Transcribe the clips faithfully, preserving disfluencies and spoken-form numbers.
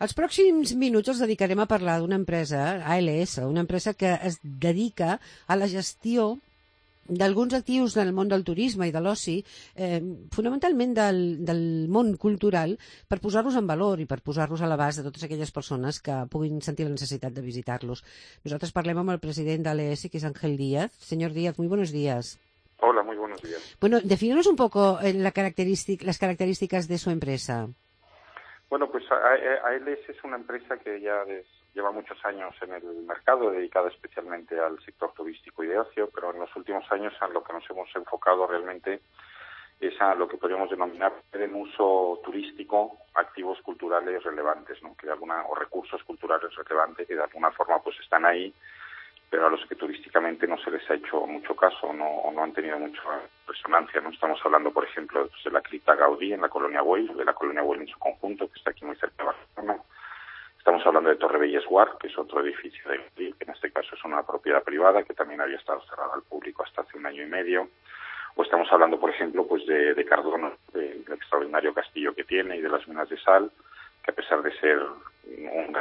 Els pròxims minuts els dedicarem a parlar d'una empresa, A L S, una empresa que es dedica a la gestió d'alguns actius del món del turisme i de l'oci, eh, fonamentalment del, del món cultural, per posar-los en valor i per posar-los a l'abast de totes aquelles persones que puguin sentir la necessitat de visitar-los. Nosaltres parlem amb el president d'A L S, que és Ángel Díaz. Señor Díaz, muy buenos días. Hola, muy buenos días. Bueno, defínenos un poco la característica, las características de su empresa. Bueno, pues A L S es una empresa que ya des, lleva muchos años en el mercado, dedicada especialmente al sector turístico y de ocio, pero en los últimos años a lo que nos hemos enfocado realmente es a lo que podríamos denominar en uso turístico activos culturales relevantes, ¿no? Que de alguna o recursos culturales relevantes que de alguna forma pues están ahí, pero a los que turísticamente no se les ha hecho mucho caso, no, o no han tenido mucha resonancia, ¿no? Estamos hablando, por ejemplo, pues, de la cripta Gaudí en la Colonia Güell, de la Colonia Güell en su conjunto, que está aquí muy cerca de Barcelona. Estamos hablando de Torre Bellesguard, que es otro edificio de Gaudí, que en este caso es una propiedad privada, que también había estado cerrada al público hasta hace un año y medio. O estamos hablando, por ejemplo, pues de, de Cardona, del extraordinario castillo que tiene y de las minas de sal, que a pesar de ser un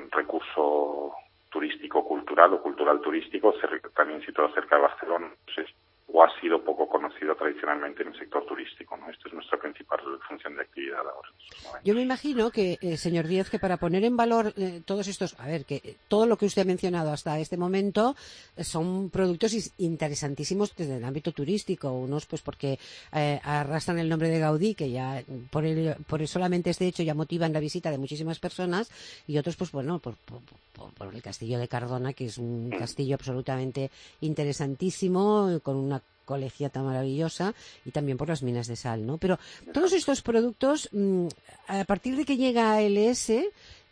recurso turístico cultural o cultural turístico, también situado cerca de Barcelona, pues es, o ha sido poco conocido tradicionalmente en el sector turístico, ¿no? Esta es nuestra principal función de actividad ahora. Yo me imagino que, eh, señor Díaz, que para poner en valor eh, todos estos, a ver, que eh, todo lo que usted ha mencionado hasta este momento eh, son productos interesantísimos desde el ámbito turístico, unos pues porque eh, arrastran el nombre de Gaudí, que ya por, el, por solamente este hecho ya motivan la visita de muchísimas personas, y otros pues bueno, por, por, por, por el castillo de Cardona, que es un castillo absolutamente interesantísimo, con una colegiata maravillosa, y también por las minas de sal, ¿no? Pero todos estos productos, a partir de que llega A L S,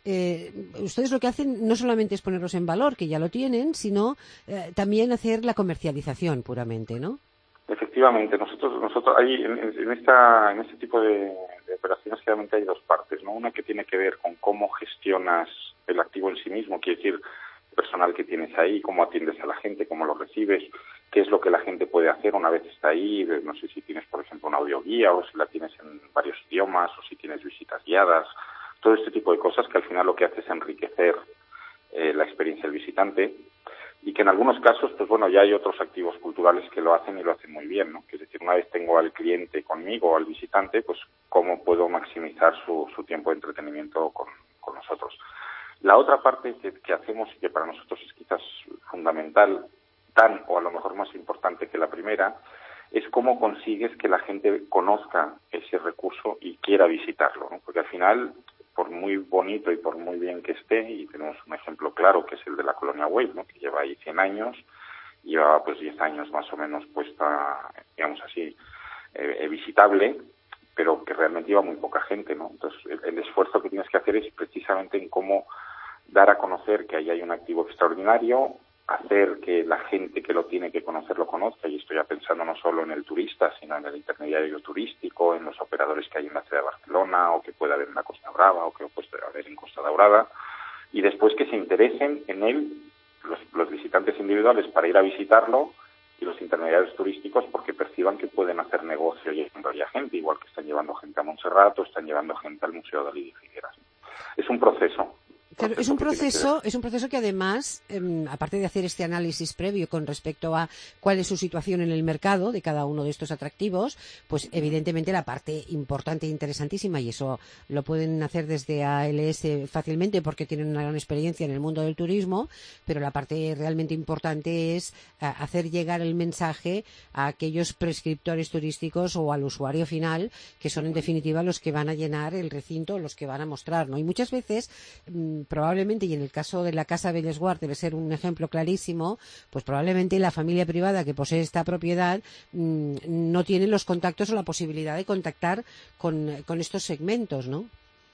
eh, ustedes lo que hacen no solamente es ponerlos en valor, que ya lo tienen, sino eh, también hacer la comercialización puramente, ¿no? Efectivamente, nosotros nosotros ahí en, en esta en este tipo de, de operaciones realmente hay dos partes, ¿no? Una que tiene que ver con cómo gestionas el activo en sí mismo, quiere decir personal que tienes ahí, cómo atiendes a la gente, cómo lo recibes, qué es lo que la gente puede hacer una vez está ahí, no sé si tienes, por ejemplo, una audioguía o si la tienes en varios idiomas o si tienes visitas guiadas, todo este tipo de cosas que al final lo que hace es enriquecer eh, la experiencia del visitante y que en algunos casos, pues bueno, ya hay otros activos culturales que lo hacen y lo hacen muy bien, ¿no? Es decir, una vez tengo al cliente conmigo o al visitante, pues cómo puedo maximizar su, su tiempo de entretenimiento con, con nosotros. La otra parte que, que hacemos y que para nosotros es quizás fundamental, tan o a lo mejor más importante que la primera, es cómo consigues que la gente conozca ese recurso y quiera visitarlo, ¿no? Porque al final, por muy bonito y por muy bien que esté, y tenemos un ejemplo claro que es el de la Colonia Güell, ¿no? Que lleva ahí cien años, lleva pues diez años más o menos puesta, digamos así, eh, visitable, pero que realmente lleva muy poca gente, ¿no? Entonces, el, el esfuerzo que tienes que hacer es precisamente en cómo dar a conocer que ahí hay un activo extraordinario, hacer que la gente que lo tiene que conocer lo conozca, y estoy ya pensando no solo en el turista, sino en el intermediario turístico, en los operadores que hay en la ciudad de Barcelona, o que puede haber en la Costa Brava, o que puede haber en Costa Daurada, y después que se interesen en él los, los visitantes individuales para ir a visitarlo, y los intermediarios turísticos porque perciban que pueden hacer negocio llevando a gente, igual que están llevando gente a Montserrat o están llevando gente al Museo de Dalí y Figueras. Es un proceso. Claro, es un proceso, es un proceso que además, eh, aparte de hacer este análisis previo con respecto a cuál es su situación en el mercado de cada uno de estos atractivos, pues evidentemente la parte importante e interesantísima, y eso lo pueden hacer desde A L S fácilmente porque tienen una gran experiencia en el mundo del turismo, pero la parte realmente importante es uh, hacer llegar el mensaje a aquellos prescriptores turísticos o al usuario final, que son en definitiva los que van a llenar el recinto, los que van a mostrar, ¿no? Y muchas veces mmm, probablemente, y en el caso de la Casa Bellesguard debe ser un ejemplo clarísimo, pues probablemente la familia privada que posee esta propiedad mmm, no tiene los contactos o la posibilidad de contactar con, con estos segmentos, ¿no?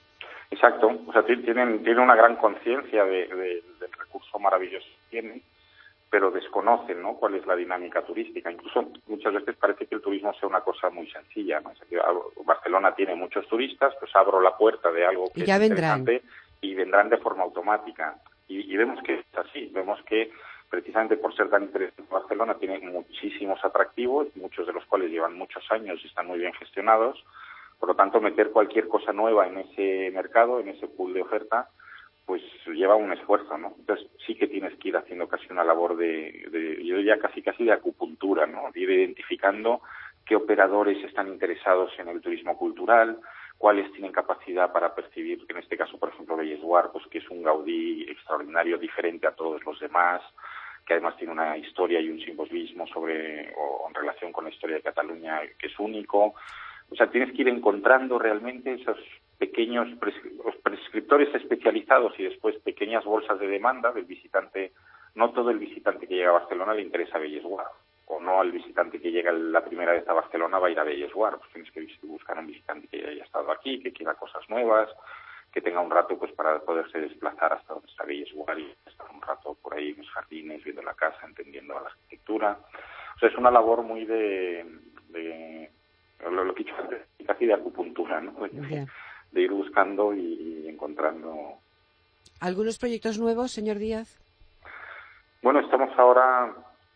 Exacto, o sea, tienen, tienen una gran conciencia de, de, del recurso maravilloso que tienen, pero desconocen, ¿no?, cuál es la dinámica turística. Incluso muchas veces parece que el turismo sea una cosa muy sencilla, ¿no? O sea, que Barcelona tiene muchos turistas, pues abro la puerta de algo que y ya es vendrán. interesante y vendrán de forma automática. Y, y vemos que es así, vemos que precisamente por ser tan interesante Barcelona tiene muchísimos atractivos, muchos de los cuales llevan muchos años y están muy bien gestionados, Por lo tanto, meter cualquier cosa nueva en ese mercado, en ese pool de oferta, pues lleva un esfuerzo, ¿no? Entonces sí que tienes que ir haciendo casi una labor de, de yo diría casi casi de acupuntura, ¿no? De ir identificando qué operadores están interesados en el turismo cultural, cuáles tienen capacidad para percibir, en este caso, por ejemplo, Bellesguard, pues que es un Gaudí extraordinario, diferente a todos los demás, que además tiene una historia y un simbolismo sobre, o en relación con la historia de Cataluña, que es único. O sea, tienes que ir encontrando realmente esos pequeños pres- prescriptores especializados y después pequeñas bolsas de demanda del visitante. No todo el visitante que llega a Barcelona le interesa Bellesguard, o no al visitante que llega la primera vez a Barcelona va a ir a Bellesguard. Pues tienes que buscar un visitante que ya haya estado aquí, que quiera cosas nuevas, que tenga un rato pues para poderse desplazar hasta donde está Bellesguard y estar un rato por ahí en los jardines, viendo la casa, entendiendo la arquitectura. O sea, es una labor muy de, de lo, lo que he dicho antes, casi de acupuntura, ¿no? De, yeah. de ir buscando y, y encontrando. ¿Algunos proyectos nuevos, señor Díaz? Bueno, estamos ahora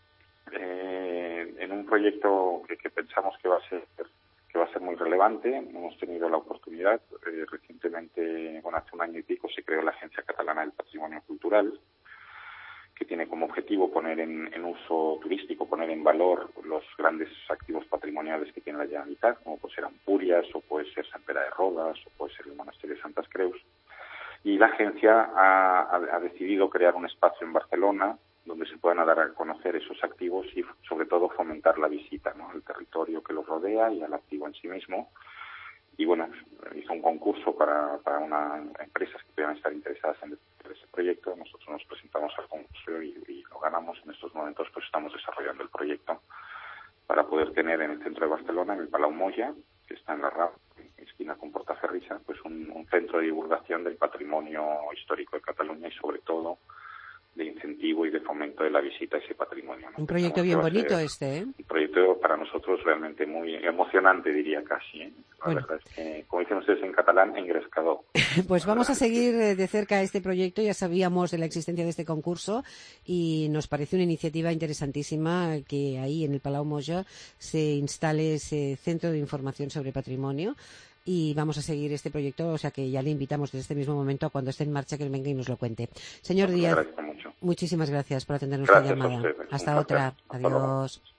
eh, en un proyecto que, que pensamos que va a ser que va a ser muy relevante. Hemos tenido la oportunidad, eh, recientemente, bueno, hace un año y pico se creó la Agencia Catalana del Patrimonio Cultural, que tiene como objetivo poner en, en uso turístico, poner en valor los grandes activos patrimoniales que tiene la Generalitat, como puede ser Ampurias, o puede ser Sant Pere de Rodes, o puede ser el Monasterio de Santas Creus. Y la agencia ha, ha decidido crear un espacio en Barcelona donde se puedan dar a conocer esos activos y, sobre todo, fomentar la visita, ¿no?, al territorio que los rodea y al activo en sí mismo. Y, bueno, hizo un concurso para, para unas empresas que pudieran estar interesadas en ese proyecto. Nosotros nos presentamos al concurso y, y lo ganamos. En estos momentos pues estamos desarrollando el proyecto para poder tener en el centro de Barcelona, en el Palau Moya, que está en la Rambla, esquina con Portaferrissa, pues un, un centro de divulgación del patrimonio histórico de Cataluña y, sobre todo, de incentivo y de fomento de la visita a ese patrimonio, ¿no? Un proyecto bien bonito este, ¿eh? Un proyecto para nosotros realmente muy emocionante, diría casi, ¿eh? La bueno. verdad es que, como dicen ustedes en catalán, engrescador. Pues vamos a seguir de cerca este proyecto. Ya sabíamos de la existencia de este concurso y nos parece una iniciativa interesantísima que ahí en el Palau Moya se instale ese centro de información sobre patrimonio. Y vamos a seguir este proyecto, o sea que ya le invitamos desde este mismo momento a cuando esté en marcha que venga y nos lo cuente. Señor Pues Díaz, mucho. Muchísimas gracias por atender nuestra gracias llamada. A ustedes. Hasta otra. Hasta Adiós. luego.